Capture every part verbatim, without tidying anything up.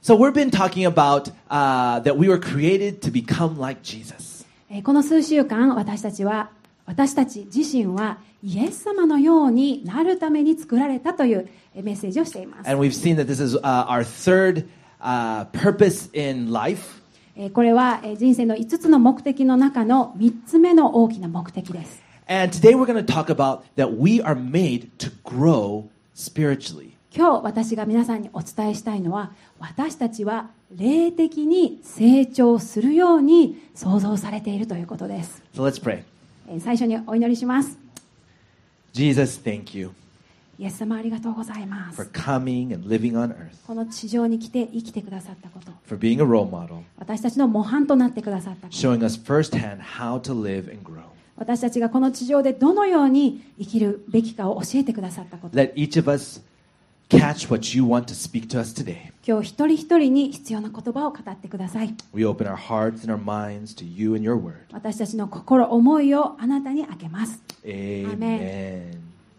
So we've been talking about uh, that we were created to become like Jesus. この数週間、私たちは、私たち自身はイエス様のようになるために作られたというメッセージをしています。 And we've seen that this is uh, our third uh, purpose in life. これは人生のいつつの目的の中のみっつめの大きな目的です。 And today we're going to talk about that we are made to grow spiritually. 今日私が皆さんにお伝えしたいのは、私たちは霊的に成長するように創造されているということです。 So let's pray. 最初にお祈りします。 Jesus, thank you イエス様ありがとうございます。 for coming and living on earth, この地上に来て生きてくださったこと、 for being a role model, 私たちの模範となってくださったこと、 showing us firsthand how to live and grow. 私たちがこの地上でどのように生きるべきかを教えてくださったこと、 Let each of us catch what you want to speak to us today. 今日一人一人に必要な言葉を語ってください。 We open our hearts and our minds to you and your word. 私たちの心思いをあなたにあげます。 Amen.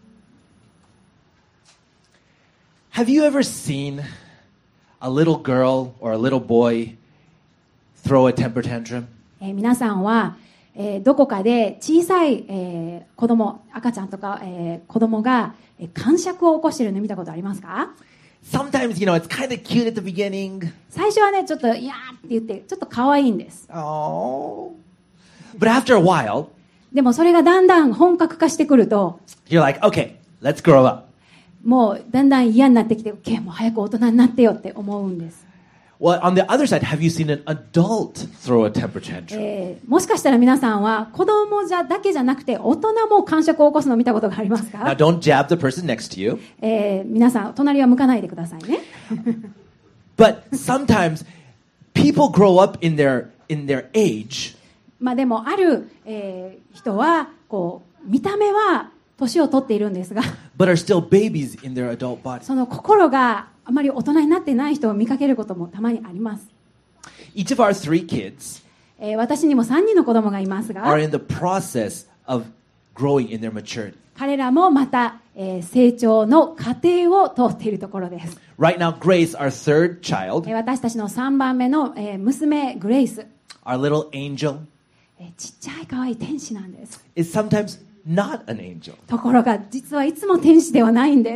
Have you ever seen a little girl or a little boy throw a temper tantrum? えー、皆さんは、えー、どこかで小さい、えー、子供、赤ちゃんとか、えー、子供が、えー、癇癪を起こしているの見たことありますか？ Sometimes, you know, it's kind of cute at the beginning. 最初はね、ちょっといやーって言ってちょっと可愛いんです。 Oh. But after a while, でもそれがだんだん本格化してくると、 you're like, okay, let's grow up. もうだんだん嫌になってきて、OK、もう早く大人になってよって思うんです。 Well, on the other side, have you seen an adult throw a temper tantrum? えー、もしかしたら皆さんは子供じゃだけじゃなくて大人も癇癪を起こすのを見たことがありますか？ Now, don't jab the person next to you. えー、皆さん隣は向かないでくださいね。 But sometimes people grow up in their in their age. まあでもある、えー、人はこう見た目は年を取っているんですが、 but are still babies in their adult body. その心があまり大人になってない人を見かけることもたまにあります。 Each of our three kids えー、私にもさんにんの子供がいますが、 are in the process of growing in their maturity. 彼らもまた、えー、成長の過程を通っているところです。 Right now, Grace, our third child, えー、私たちのさんばんめの、えー、娘グレイス、 our little angel, えー、ちっちゃい可愛い天使なんです。 is sometimes not an angel. ところが実はいつも天使ではないんです。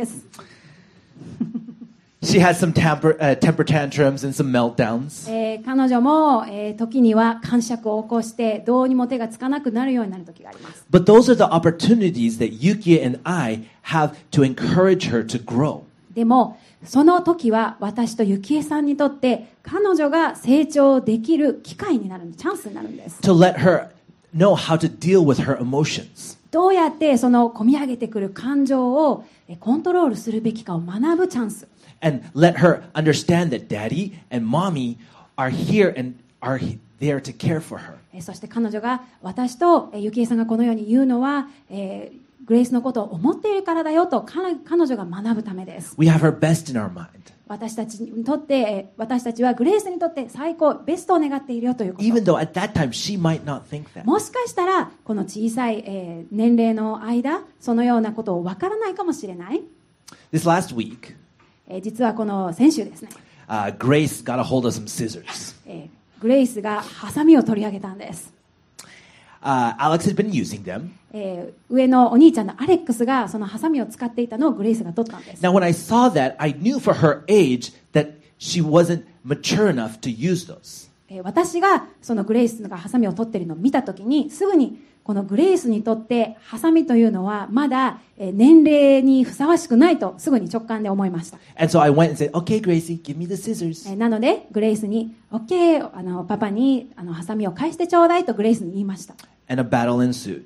She has some temper, uh, temper tantrums and some meltdowns. えー、彼女も、えー、時には癇癪を起こしてどうにも手がつかなくなるようになる時があります。 But those are the opportunities that Yuki and I have to encourage her to grow. でもその時は私とゆきえさんにとって彼女が成長できる機会になる、チャンスになるんです。 To let her know how to deal with her emotions. どうやってその込み上げてくる感情をコントロールするべきかを学ぶチャンス。 And let her understand that daddy and mommy are here and are there to care for her. そして彼女が私とゆきえさんがこのように言うのは、えー、グレイスのことを思っているからだよと彼女が学ぶためです。 We have her best in our mind. 私たちにとって私たちはグレイスにとって最高ベストを願っているよということ。 Even though at that time she might not think that. もしかしたらこの小さい、えー、年齢の間そのようなことをわからないかもしれない。 This last week, えー、実はこの先週ですね、 uh, Grace got a hold of some scissors. えー、グレイスがハサミを取り上げたんです。 Uh, Alex had been using them. えー、上のお兄ちゃんのアレックスがそのハサミを使っていたのをグレイスが取ったんです。 Now, when I saw that, I knew for her age that she wasn't mature 齢 to use those. えー、私がそのグレイスがハサミを取っているのを見たときにすぐにこのグレイスにとってハサミというのはまだ年齢にふさわしくないとすぐに直感で思いました。 And so I went and said, okay, Gracie, give me the scissors. えー、なのでグレイスに OK、 あのパパにあのハサミを返してちょうだいとグレイスに言いました。 And a battle ensued.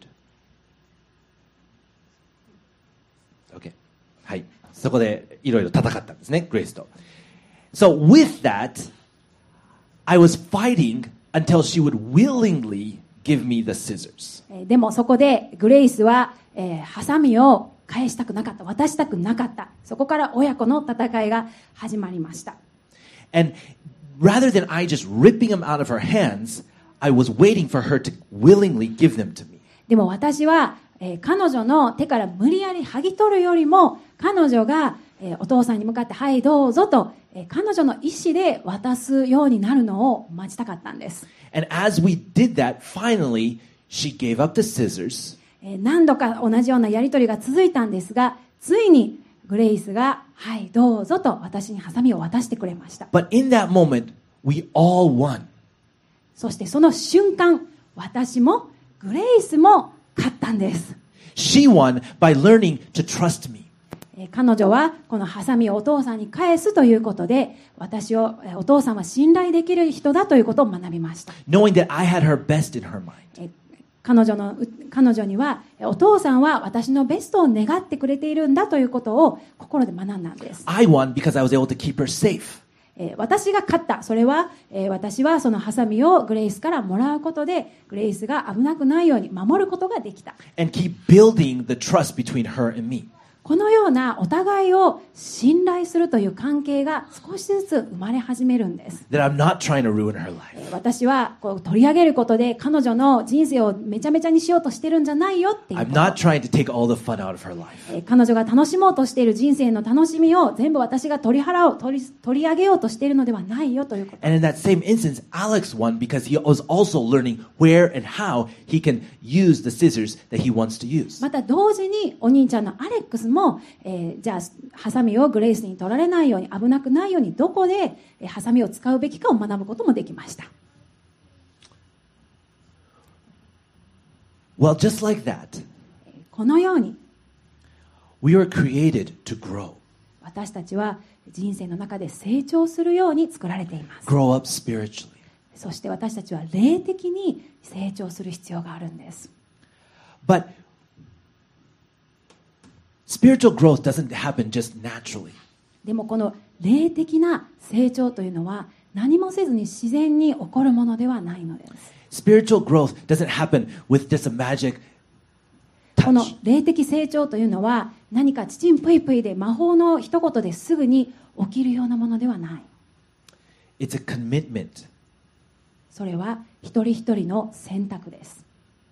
Okay. はい。そこでいろいろ戦ったんですね、グレイスと。So with that, I was fighting until she would willingly give me the scissors. えー、でもそこでグレイスは、えー、ハサミを返したくなかった、渡したくなかった。そこから親子の戦いが始まりました。 And rather than I just ripping them out of her hands, I was waiting for her to willingly give them to me. でも私は、えー、彼女の手から無理やり剥ぎ取るよりも彼女が、 えーお父さんに向かってはいどうぞと、えー彼女の意思で渡すようになるのを待ちたかったんです。 And as we did that, finally, she gave up the scissors. えー何度か同じようなやり取りが続いたんですが、ついにグレイスがはいどうぞと私にハサミを渡してくれました。 But in that moment, we all won. そしてその瞬間、私もグレイスも勝ったんです。 She won by learning to trust me. えー彼女はこのハサミをお父さんに返すということで、私をえーお父さんは信頼できる人だということを学びました。 knowing that I had her best in her mind. えー彼女のう彼女にはえーお父さんは私のベストを願ってくれているんだということを心で学んだんです。 I won because I was able to keep her safe. えー私が勝った。それは、えー私はそのハサミをグレイスからもらうことで、グレイスが危なくないように守ることができた。 And keep building the trust between her and me. このようなお互いを信頼するという関係が少しずつ生まれ始めるんです。 That I'm not trying to ruin her え life. ー私はこう取り上げることで彼女の人生をめちゃめちゃにしようとしてるんじゃないよっていうこ I'm と。 not trying to take all the fun out of her life. えー彼女が楽しもうとしている人生の楽しみを全部私が取り払おう、取り、取り上げようとしているのではないよということ。 And in that same instance, Alex won because he was also learning where and how he can use the scissors that he wants to use. また同時にお兄ちゃんのアレックスも、えーじゃあハサミをグレイスに取られないように、危なくないようにどこでえーハサミを使うべきかを学ぶこともできました。 Well, just like that, このように we were created to grow. 私たちは人生の中で成長するように作られています。 Grow up spiritually. そして私たちは霊的に成長する必要があるんです。 But spiritual growth doesn't happen just naturally. でもこの霊的な成長というのは何もせずに自然に起こるものではないのです。 Spiritual growth doesn't happen with just a magic この touch. 霊的成長というのは何かチチンプイプイで魔法の一言ですぐに起きるようなものではない。 It's a commitment. それは一人一人の選択です。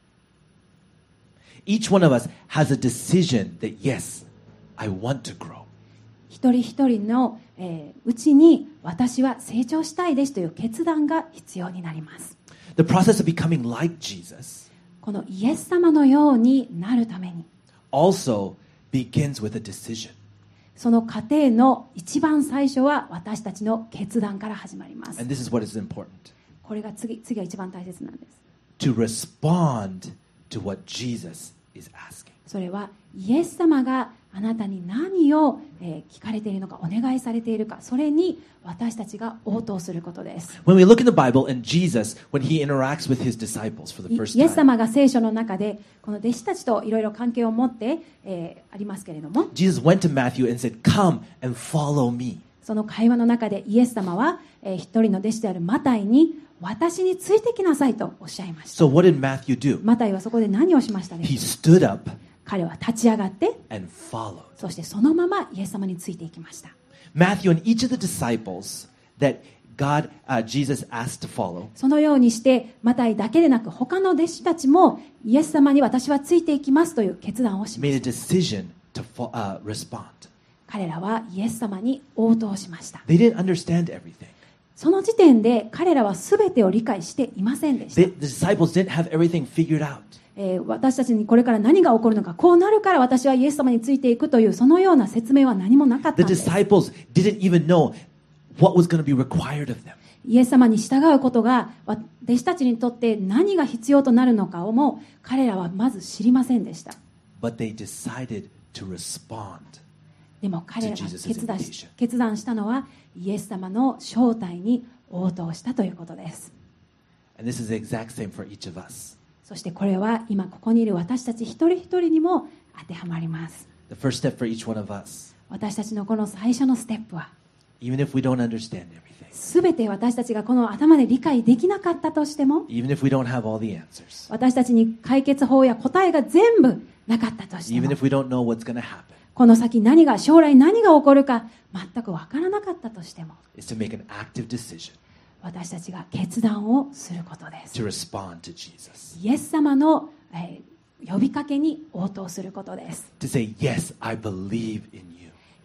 Each one of us has a decision that, yes, I want to grow. 一人一人の、えーうちに私は成長したいですという決断が必要になります。 The process of becoming like Jesus このイエス様のようになるために also begins with a decision. その過程の一番最初は私たちの決断から始まります。 And this is what is important. これが次、次が一番大切なんです。 To respond to what Jesus is asking. それはイエス様があなたに何を、えー聞かれているのか、お願いされているか、それに私たちが応答することです。 When we look in the Bible and Jesus, when he interacts with his disciples for the イ first イエス time, 様が聖書の中でこの弟子たちといろいろ関係を持って、えーありますけれども、 Jesus went to Matthew and said, "Come and follow me." その会話の中でイエス様は、えー一人の弟子であるマタイに私についてきなさいとおっしゃいました。 So what did Matthew do? マタイはそこで何をしましたで He しょう stood up 彼は立ち上がって、 and followed. そしてそのままイエス様についていきました。 Matthew and each of the disciples that God, uh, Jesus asked to follow, そのようにしてマタイだけでなく他の弟子たちもイエス様に私はついていきますという決断をしま made し a た。 decision to fo- uh, respond. 彼らはイエス様に応答しました。 They didn't understand everything. その時点で彼らは全てを理解していませんでした。 They, the disciples didn't have everything figured out. えー私たちにこれから何が起こるのか、こうなるから私はイエス様についていくというそのような説明は何もなかった The んです。 disciples didn't even know what was going to be required of them. イエス様に従うことがわ弟子たちにとって何が必要となるのかをも彼らはまず知りませんでした。 But they decided to respond. でも彼らが To Jesus' 決断 invitation. し決断したのはイエス様の招待に応答したということです。 And this is the exact same for each of us. そしてこれは今ここにいる私たち一人一人にも当てはまります。 The first step for each one of us, 私たちのこの最初のステップは even if we don't understand everything, すべて私たちがこの頭で理解できなかったとしても、 even if we don't have all the answers, 私たちに解決法や答えが全部なかったとして even も、 if we don't know what's going to happen, この先何が将来何が起こるか全くわからなかったとしても、 is to make an active decision 私たちが決断をすることです。 to respond to Jesus. イエス様の、えー呼びかけに応答することです。 To say, yes, I believe in you.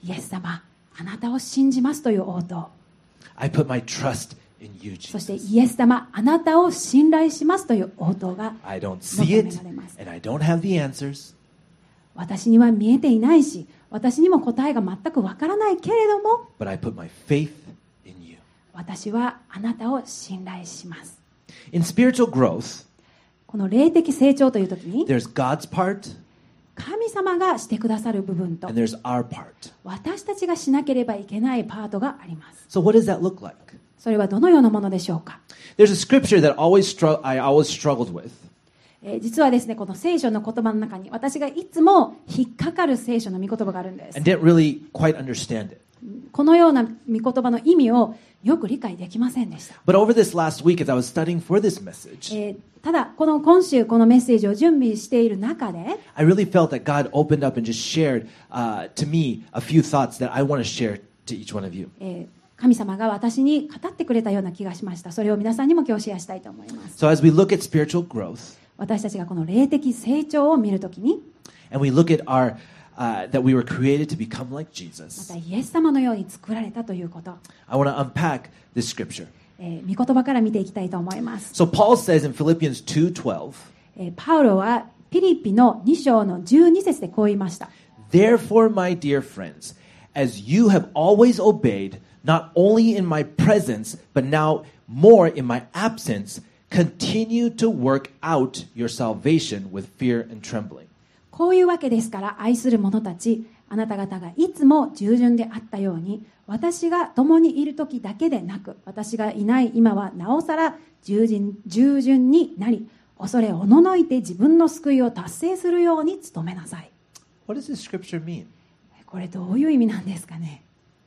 イエス様、あなたを信じますという応答。 I put my trust in you, そして Jesus. イエス様、あなたを信頼しますという応答が I don't 求 see め it, られます。 and I don't have the answers, 私には見えていないし、私にも答えが全くわからないけれども、 but I put my faith in you. 私はあなたを信頼します。 In spiritual growth, この霊的成長という時に、 there's God's part, 神様がしてくださる部分と and there's our part. 私たちがしなければいけないパートがあります。 So what does that look like? それはどのようなものでしょうか。 There's a scripture that always str- I always struggled with. えー実はですね、この聖書の言葉の中に私がいつも引っかかる聖書の御言葉があるんです。 and didn't really quite understand it. このような御言葉の意味をよく理解できませんでした。 But over this last week, as I was studying for this message, えーただ、この今週このメッセージを準備している中で、 I really felt that God opened up and just shared uh, to me a few thoughts that I want to share to each one of you. えー神様が私に語ってくれたような気がしました。それを皆さんにも今日シェアしたいと思います。 So as we look at spiritual growth, 私たちがこの霊的成長を見るときに、 and we look at our uh, that we were created to become like ま Jesus, たイエス様のように作られたということ、 I want to unpack this scripture. えー、御言葉から見ていきたいと思います。 So Paul says in Philippians two twelve, えーパウロはピリピのに章のじゅうに節でこう言いました。 Therefore, my dear friends, as you have always obeyed, not only in my presence, but now more in my absence, continue to work out your salvation with fear and trembling. こういうわけですから愛する者たち、あなた方がいつも従順であったように、私が共にいる時だけでなく、私がいない今はなおさら従順、従順になり、恐れおののいて自分の救いを達成するように努めなさい。 What does this scripture mean? これどういう意味なんですかね。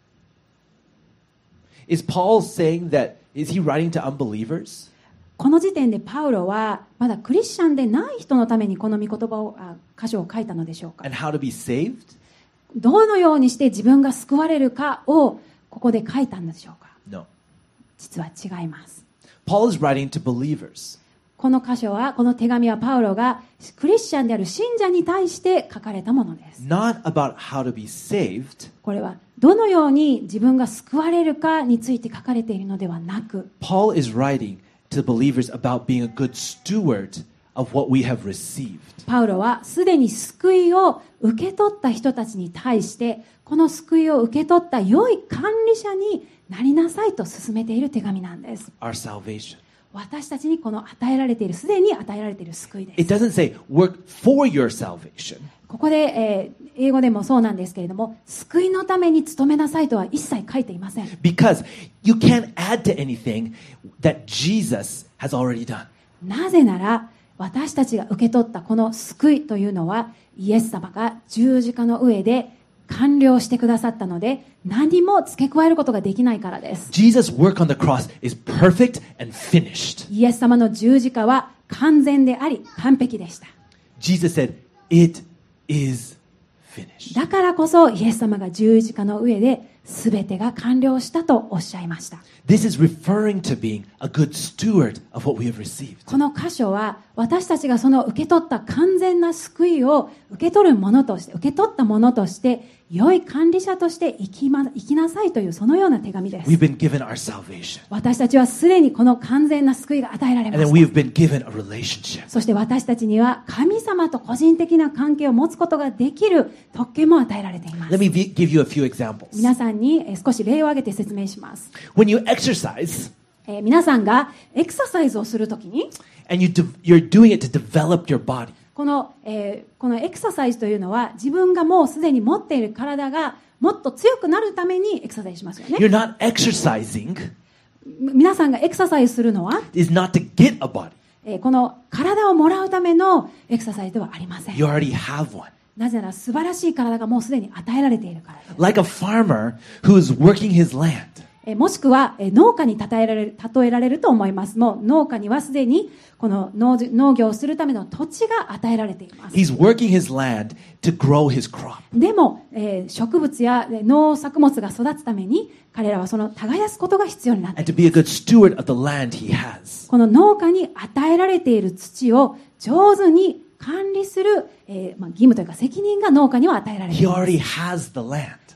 Is Paul saying that, is he writing to unbelievers? この時点でパウロはまだクリスチャンでない人のためにこの御言葉をあ箇所を書いたのでしょうか。 And how to be saved? どのようにして自分が救われるかをここで書いたんでしょうか。 No. 実は違います。 Paul is writing to believers. この箇所は、この手紙はパウロがクリスチャンである信者に対して書かれたものです。 Not about how to be saved. これはどのように自分が救われるかについて書かれているのではなく、 Paul is writing to believers about being a good steward of what we have received. パウロはすでに救いを受け取った人たちに対して、この救いを受け取った良い管理者になりなさいと進めている手紙なんです。 Our salvation. 私たちにこの与えられている、すでに与えられている救いです。 It doesn't say work for your salvation. ここで、えー英語でもそうなんですけれども、救いのために努めなさいとは一切書いていません。 Because you can't add to anything that Jesus has already done. なぜなら、私たちが受け取ったこの救いというのは、イエス様が十字架の上で完了してくださったので、何も付け加えることができないからです。 Jesus' work on the cross is perfect and finished. イエス様の十字架は完全であり、完璧でした。 Jesus said, it is finished. だからこそ、イエス様が十字架の上で全てが完了したとおっしゃいました。 This is referring to being a good steward of what we have received. この箇所は私たちがその受け取った完全な救いを受け取るものとして、受け取ったものとして良い管理者として生きま、生きなさいというそのような手紙です。 We've been given our salvation. 私たちはすでにこの完全な救いが与えられま And then し we've た。 been given a relationship. そして私たちには神様と個人的な関係を持つことができる特権も与えられています。 Let me be, give you a few examples. 皆さんにえー少し例を挙げて説明します。 When you exercise えー皆さんがエクササイズをするときに、 and you de- you're doing it to develop your body, この、えーこのエクササイズというのは自分がもうすでに持っている体がもっと強くなるためにエクササイズしますよね。 you're not exercising 皆さんがエクササイズするのは、 is not to get a body. えーこの体をもらうためのエクササイズではありません。 You already have one. なぜなら素晴らしい体がもうすでに与えられているからです。 Like a farmer who's working his land. えーもしくは、えー農家に例えられる、例えられると思います。もう農家にはすでにこの 農, 農業をするための土地が与えられています。 He's working his land to grow his crop. でも、えー植物やえー農作物が育つために彼らはその耕すことが必要になってい And る。 to be a good steward of the land he has. この農家に与えられている土を上手に管理する、えーまあ、義務というか責任が農家には与えられてい He ます。 already has the land.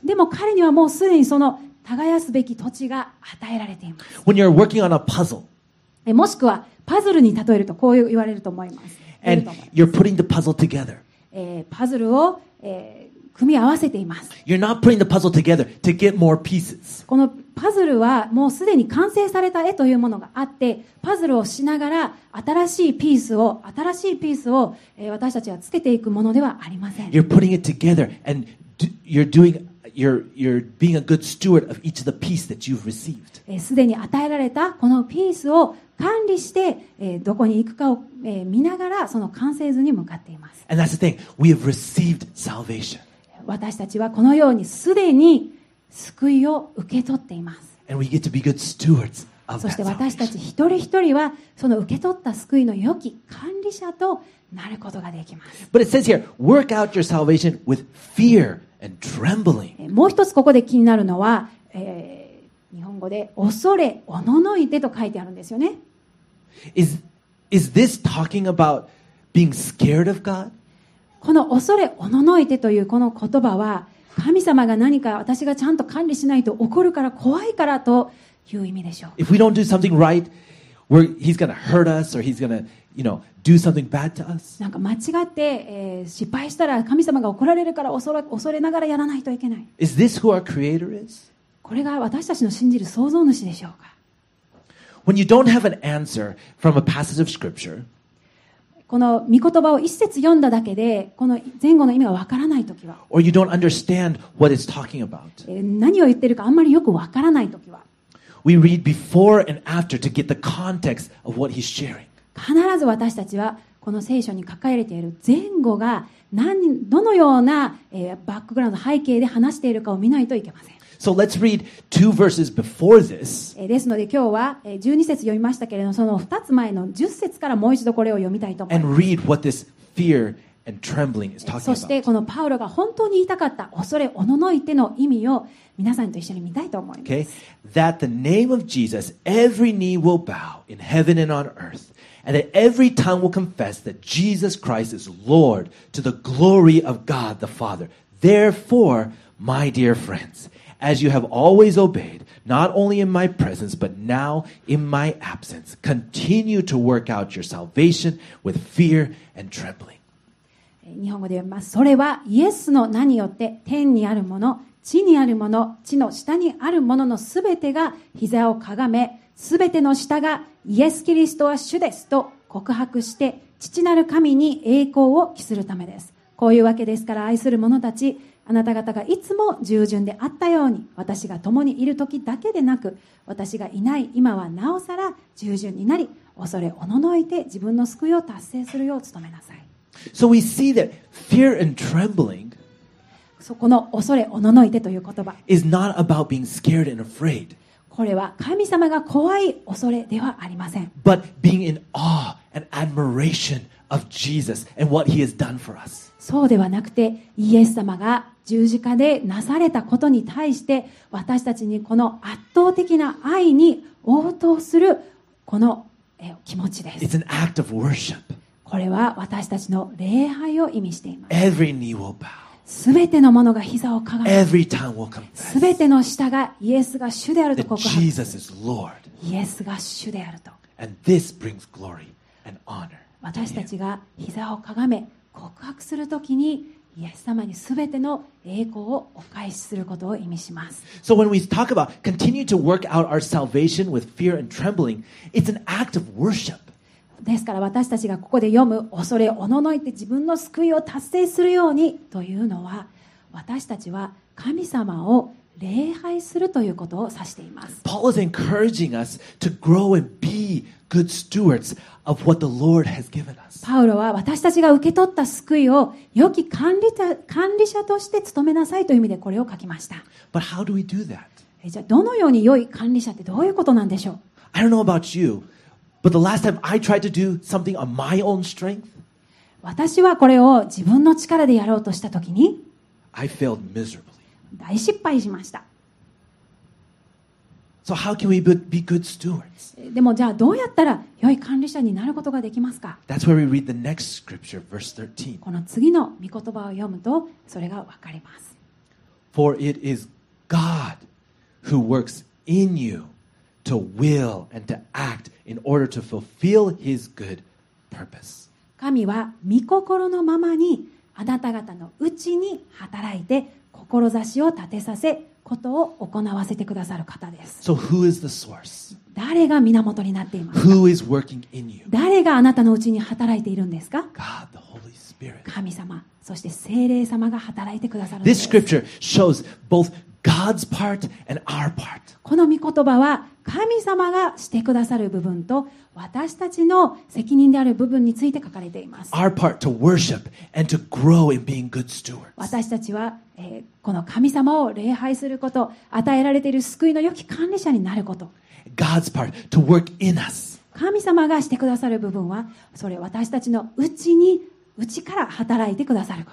でも彼にはもうすでにその耕すべき土地が与えられています。 When you're working on a puzzle えもしくはパズルに例えるとこう言われると思います。 and you're putting the puzzle together. えーパズルを、えー組み合わせています。 You're not putting the puzzle together to get more pieces. このパズルはもうすでに完成された絵というものがあって、パズルをしながら新しいピースを、新しいピースを、えー私たちはつけていくものではありません。 You're putting it together and do, you're doing you're you're being a good steward of each of the piece that you've received. えーすでに与えられたこのピースを管理して、えーどこに行くかを、えー見ながらその完成図に向かっています。 And that's the thing. We have received salvation. 私たちはこのようにすでに救いを受け取っています。 And we get to be good stewards of そ that して私たち salvation. 一人一人はその受け取った救いの良き管理者となることができます。 But it says here, work out your salvation with fear and trembling. えーもう一つここで気になるのは、えー日本語で恐れおののいてと書いてあるんですよね。 Is is this talking about being scared of God? この恐れおののいてというこの言葉は神様が何か私がちゃんと管理しないと怒るから怖いからという意味でしょう。 If we don't do something right, we're, he's going to hurt us or he's going to, you know, do something bad to us. なんか間違って、えー失敗したら神様が怒られるから恐れ、恐れながらやらないといけない。 Is this who our Creator is? これが私たちの信じる創造主でしょうか。 When you don't have an answer from a passage of Scripture, この御言葉を一節読んだだけでこの前後の意味がわからないときは、 or you don't understand what it's talking about, えー何を言ってるかあんまりよくわからないときは、 we read before and after to get the context of what he's sharing. 必ず私たちはこの聖書に書かれている前後が何どのような、えーバックグラウンド背景で話しているかを見ないといけません。 So let's read two verses before this, えーですので今日はえーじゅうに節読みましたけれども、そのふたつまえのじゅっ節からもう一度これを読みたいと思います。 and read what this fear and trembling is talking そして about. このパウロが本当に言いたかった恐れおののいての意味を皆さんと一緒に見たいと思います。 Okay? That the name of Jesus, every knee will bow in heaven and on earth, and that every tongue will confess that Jesus Christ is Lord to the glory of God the Father. Therefore, my dear friends, as you have always obeyed, not only in my presence, but now in my absence, continue to work out your salvation with fear and trembling. 日本語で読みます。それはイエスの名によって天にあるもの、地にあるもの、地の下にあるもののすべてが膝をかがめ、すべての下がイエス・キリストは主ですと告白して父なる神に栄光を期するためです。こういうわけですから愛する者たち、あなた方がいつも従順であったように、私が共にいる時だけでなく、私がいない今はなおさら従順になり、恐れおののいて自分の救いを達成するよう努めなさい。 So we see that fear and trembling そこの恐れおののいてという言葉、 is not about being scared and afraid, これは神様が怖い恐れではありません。 but being in awe and admiration of Jesus and what he has done for us. そうではなくて、イエス様が十字架でなされたことに対して私たちにこの圧倒的な愛に応答するこのえ気持ちです。 It's an act of worship. これは私たちの礼拝を意味しています。 Every knee will bow. すべてのものが膝をかがめ、 Every tongue will す confess べての舌がイエスが主であると that 告白。 Jesus is Lord. イエスが主であると。 And this brings glory and honor. 私たちが膝をかがめ告白するときにイエス様にすべての栄光をお返しすることを意味します。 So when we talk about continue to work out our salvation with fear and trembling, it's an act of worship. ですから私たちがここで読む恐れおののいて自分の救いを達成するようにというのは、私たちは神様を礼拝するということを指しています。 Paul is encouraging us to grow and be good stewards of what the Lord has given us. パウロは私たちが受け取った救いを良き管理者、管理者として務めなさいという意味でこれを書きました。 But how do we do that? えじゃあどのように良い管理者ってどういうことなんでしょう。 I don't know about you, but the last time I tried to do something on my own strength, 私はこれを自分の力でやろうとしたときに I failed miserably. 大失敗しました。 So how can we be be good stewards? でもじゃあどうやったら良い管理者になることができますか。 That's where we read the next scripture, verse thirteen. この次の御言葉を読むとそれがわかります。 For it is God who works in you to will and to act in order to fulfill His good purpose. 神は御心のままにあなた方のうちに働いて志を立てさせことを行わせてくださる方です。 So who is the source? 誰が源になっていますか？ Who is working in you? 誰があなたのうちに働いているんですか？ God, the Holy Spirit. 神様、そして聖霊様が働いてくださるんで This す。 scripture shows both God's part and our part. この御言葉は神様がしてくださる部分と私たちの責任である部分について書かれています。 Our part to worship and to grow in being good stewards. 私たちは、えーこの神様を礼拝すること、与えられている救いの良き管理者になること。 God's part to work in us. 神様がしてくださる部分は、それ私たちのうちに、うちから働いてくださること。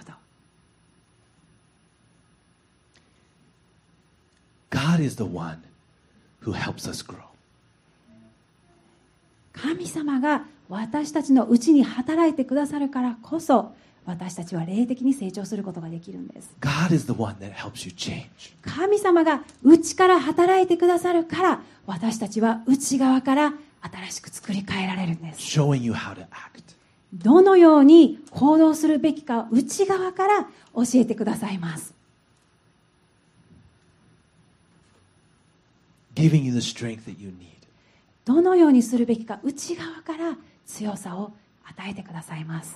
God is the one who helps us grow. 神様が私たちのうちに働いてくださるからこそ、私たちは霊的に成長することができるんです。 God is the one that helps you change. 神様が内から働いてくださるから、私たちは内側から新しく作り変えられるんです。 Showing you how to act. どのように行動するべきか内側から教えてくださいます。 Giving you the strength that you need. どのようにするべきか内側から強さを与えてくださいます。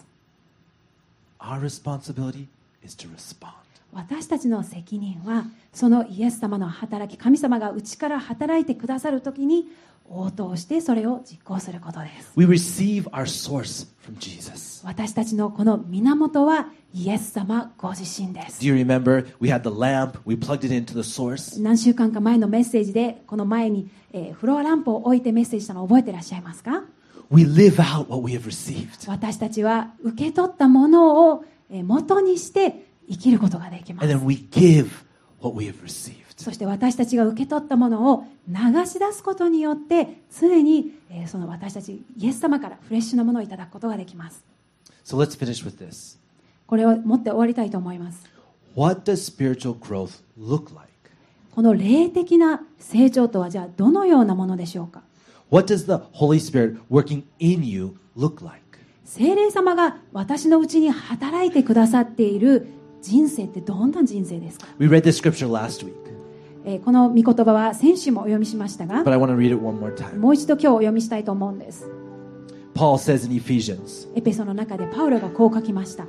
Our responsibility is to respond. 私たちの責任はそのイエス様の働き、神様が内から働いてくださるときに応答してそれを実行することです。 We receive our source from Jesus. 私たちのこの源はイエス様ご自身です。 Do you remember we had the lamp, we plugged it into the source? 何週間か前のメッセージでこの前に、えー、フロアランプを置いてメッセージしたのを覚えていらっしゃいますか？ We live out what we have received. 私たちは受け取ったものを元にして生きることができま And す。 then we give what we have received. そして私たちが受け取ったものを流し出すことによって常にえーその私たちイエス様からフレッシュなものをいただくことができます。 So let's finish with this. これを持って終わりたいと思います。 What does spiritual growth look like? この霊的な成長とはじゃあどのようなものでしょうか？ What does the Holy Spirit working in you look like? 聖霊様が私のうちに働いてくださっている人生ってどんな人生ですか？ We read this scripture last week, えーこの御言葉は先週もお読みしましたが、 but I want to read it one more time. もう一度今日お読みしたいと思うんです。 Paul says in Ephesians, エペソの中でパウロがこう書きました。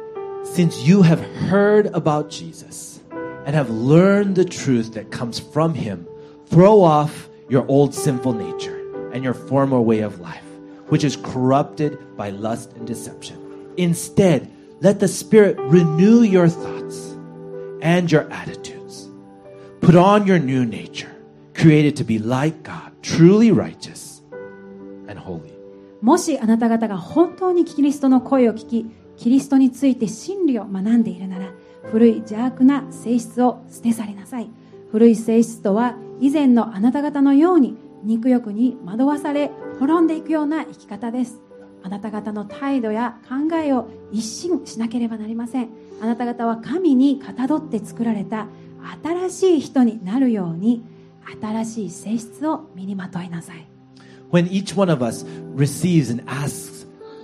Since you have heard about Jesus and have learned the truth that comes from him, throw off your old sinful nature and your former way of life, which is corrupted by lust and deception. Instead, let the Spirit renew your thoughts and your attitudes. Put on your new nature, created to be like God, truly righteous and holy. もしあなた方が本当にキリストの声を聞き、キリストについて真理を学んでいるなら、古い邪悪な性質を捨て去りなさい。古い性質とは以前のあなた方のように肉欲に惑わされ滅んでいくような生き方です。あなた方の態度や考えを一新しなければなりません。あなた方は神にかたどって作られた新しい人になるように、新しい性質を身にまといなさい。 When each one of us receives and asks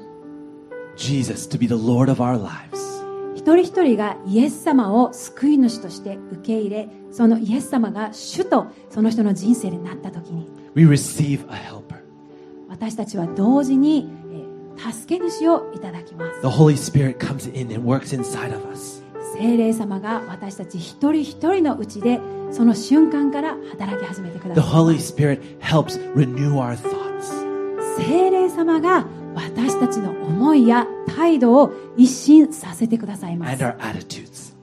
Jesus to be the Lord of our lives, 一人一人がイエス様を救い主として受け入れ、そのイエス様が主とその人の人生になった時に、 we receive a helper. 私たちは同時に、えー、助け主をいただきます。 The Holy Spirit comes in and works inside of us. 聖霊様が私たち一人一人のうちでその瞬間から働き始めてくだ The さい。 Holy Spirit helps renew our thoughts. 聖霊様が私たちの思いや態度を一新させてくださいます。 And our attitudes.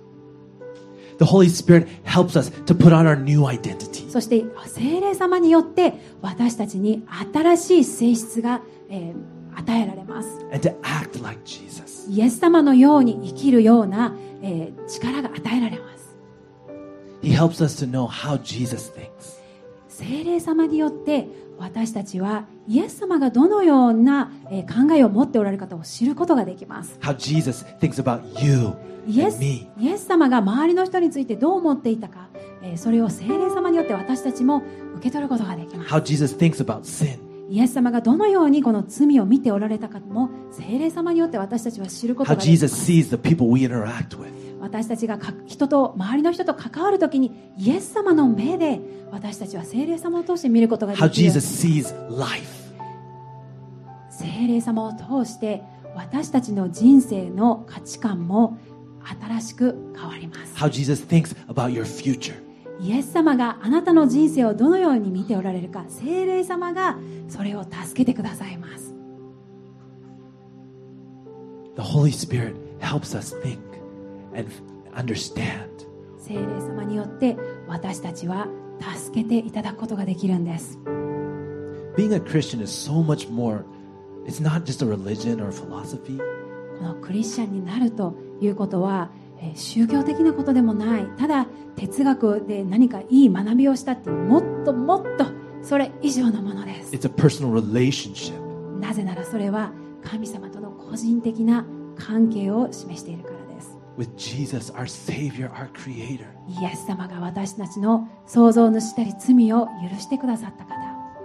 The Holy Spirit helps us to put on our new identity. そして聖霊様によって私たちに新しい性質が、えー与えられます。 And to act like Jesus. イエス様のように生きるような、えー力が与えられます。 He helps us to know how Jesus thinks. 聖霊様によって私たちはイエス様がどのようなえー考えを持っておられる方を知ることができます。 How Jesus thinks about you イエ and ス me. イエス様が周りの人についてどう思っていたか、えーそれを聖霊様によって私たちも受け取ることができます。 How Jesus thinks about sin. イエス様がどのようにこの罪を見ておられたかも聖霊様によって私たちは知ること How ができま Jesus す。 sees the people we interact with. 私たちがか人と周りの人と関わるときにイエス様の目で私たちは聖霊様を通して見ることがで How きる。 Jesus sees life. 聖霊様を通して私たちの人生の価値観も新しく変わります。 How Jesus thinks about your future. イエス様があなたの人生をどのように見ておられるか、聖霊様がそれを助けてくださいます。 The Holy Spirit helps us think and understand. 聖霊様によって私たちは助けていただくことができるんです。 Being a Christian is so much more. It's not just a religion or a philosophy. このクリスチャンになるということは、えー宗教的なことでもない。ただ哲学で何かいい学びをしたっていう、もっともっとそれ以上のものです。 It's a personal relationship. なぜならそれは神様との個人的な関係を示しているからです。 With Jesus, our Savior, our Creator. イエス様が私たちの創造主たり罪を許してくださった方。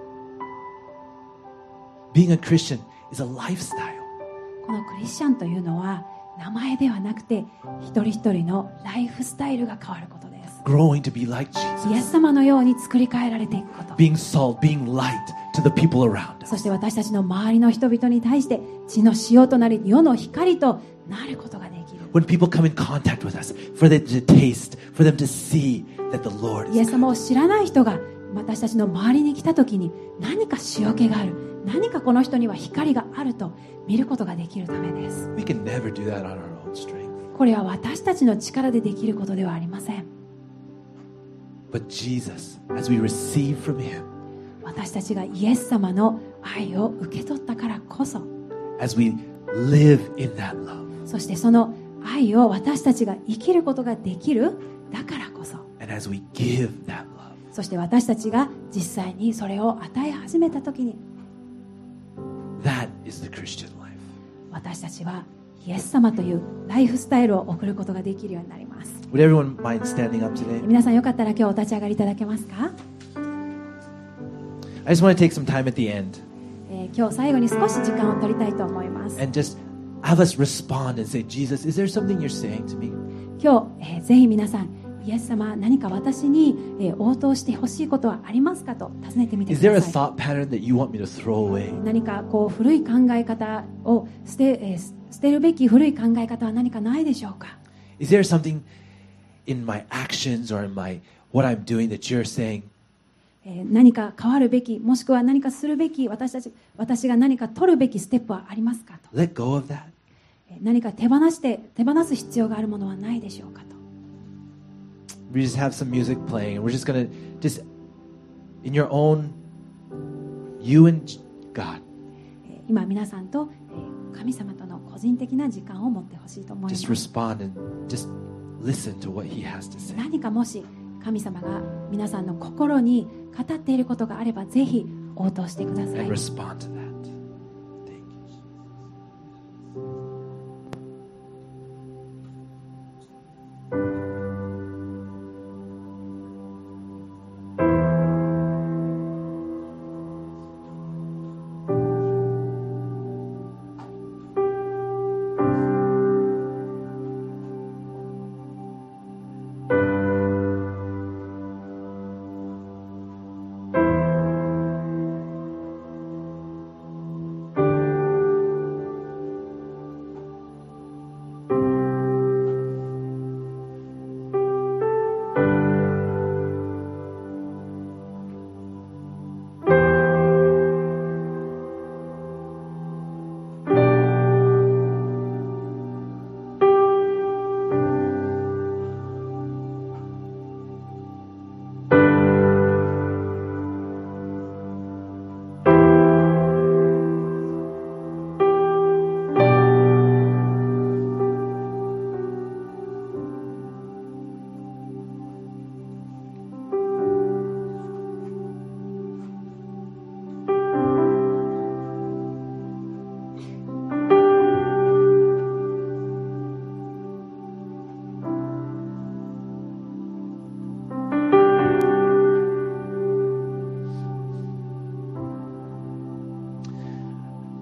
Being a Christian is a lifestyle. このクリスチャンというのは名前ではなくて一人一人のライフスタイルが変わることです。 Growing to be like イエ Jesus. ス様のように作り変えられていくこと。 Being salt, being light to the people around us. そして私たちの周りの人々に対して地の塩となり世の光となることができる。 When people come in contact with us, for them to taste, for them to see that the Lord イエ is ス様を知らない人が私たちの周りに来た時に何か塩気がある、何かこの人には光があると見ることができるためです。 We can never do that on our own strength. これは私たちの力でできることではありません。 But Jesus, as we receive from Him, 私たちがイエス様の愛を受け取ったからこそ、 as we live in that love, そしてその愛を私たちが生きることができるだからこそ、 and as we give that love, そして私たちが実際にそれを与え始めた時に、 that is the Christian life. 私たちはイエス様というライフスタイルを送ることができるようになります。 Would everyone mind standing up today? 皆さんよかったら今日お立ち上がりいただけますか？ I just want to take some time at the end えー今日最後に少し時間を取りたいと思います。 and just have us respond and say, Jesus, is there something you're saying to me? 今日、えーぜひ皆さん、イエス様、何か私に、えー応答してほしいことはありますかと尋ねてみて Is く there a ださい。 thought pattern that you want me to throw away? 何かこう古い考え方を捨て、えー捨てるべき古い考え方は何かないでしょうか？ Is there something in my actions or in my what I'm doing that you're saying, えー何か変わるべき、もしくは何かするべき、私たち、私が何か取るべきステップはありますかと。 let go of that? えー何か手放して、手放す必要があるものはないでしょうかと。 We just have some music playing and we're just going to just in your own you and God, えー今皆さんと、えー神様との個人的な時間を持ってほしいと思いま just す。 respond and just listen to what he has to say. 何かもし神様が皆さんの心に語っていることがあればぜひ応答してください And。respond to that. Thank you.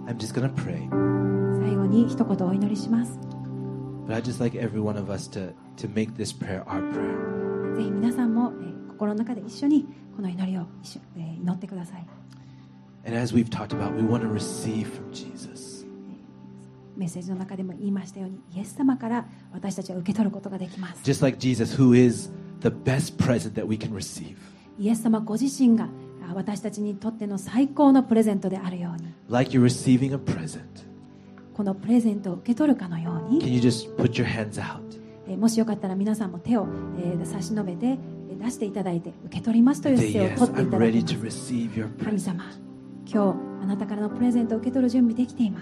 I'm just going to pray. 最後に一言お祈りします。 But I'd just like every one of us to, to make this prayer our prayer. ぜひ皆さんも、えー、心の中で一緒にこの祈りを一緒、えー、祈ってください。 And as we've talked about, we want to receive from Jesus. メッセージの中でも言いましたように、イエス様から私たちは受け取ることができます。 Just like Jesus, who is the best present that we can receive. イエス様ご自身が私たちにとっての最高のプレゼントであるように、 Like you're receiving a present. このプレゼントを受け取るかのように、 Can you just put your hands out? えーもしよかったら皆さんも手を、えー差し伸べて、えー出していただいて受け取りますという Say, 姿勢を yes, 取ってい I'm ただき ready ます。 to receive your 神 present. 様、今日あなたからのプレゼントを受け取る準備できています。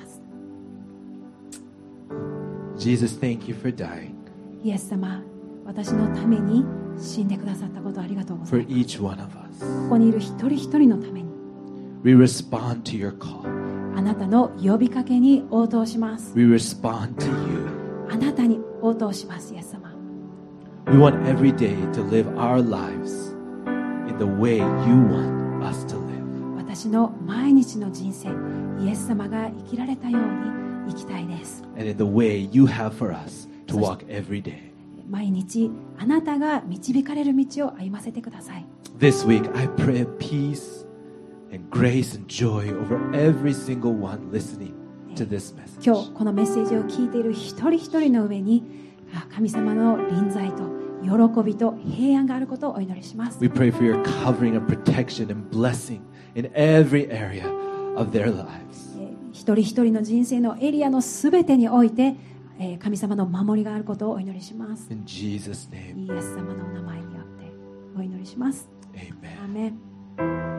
Jesus, thank you for dying イエス様、私のために死んでくださったことをありがとうござ for います。 each one of us. ここにいる一人一人のために We respond to your call. あなたの呼びかけに応答します。 We respond to you. あなたに応答します。イエス様、 We want every day to live our lives in the way you want us to live. 私の毎日の人生、イエス様が生きられたように生きたいです。 And in the way you have for us to walk every day. 毎日あなたが導かれる道を歩ませてください。 This week, I pray peace and grace and joy over every single one listening to this message. 今日このメッセージを聞いている一人一人の上にあ神様の臨在と喜びと平安があることをお祈りします。 We pray for your covering and protection and blessing in every area of their lives. えー一人一人の人生のエリアのすべてにおいて、えー神様の守りがあることをお祈りします。 In Jesus' name, イエス様のお名前によってお祈りします。 amen. アーメン。